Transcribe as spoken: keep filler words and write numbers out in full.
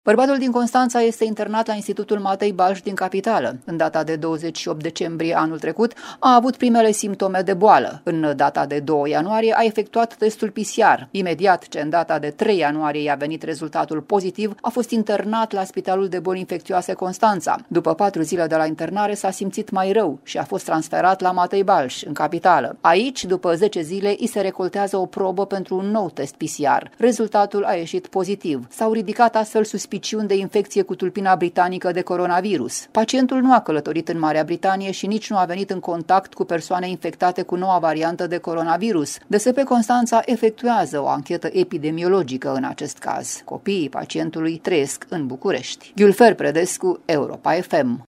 Bărbatul din Constanța este internat la Institutul Matei Balș din capitală. În data de douăzeci și opt decembrie anul trecut a avut primele simptome de boală. În data de doi ianuarie a efectuat testul P C R. Imediat ce în data de trei ianuarie i-a venit rezultatul pozitiv, a fost internat la Spitalul de Boli Infecțioase Constanța. După patru zile de la internare s-a simțit mai rău și a fost transferat la Matei Balș, în capitală. Aici, după zece zile, îi se recoltează o probă pentru un nou test P C R. Rezultatul a ieșit pozitiv. S-au ridicat astfel suspiciuni de infecție cu tulpina britanică de coronavirus. Pacientul nu a călătorit în Marea Britanie și nici nu a venit în contact cu persoane infectate cu noua variantă de coronavirus. D S P Constanța efectuează o anchetă epidemiologică în acest caz. Copiii pacientului trăiesc în București. Gülfer Predescu, Europa F M.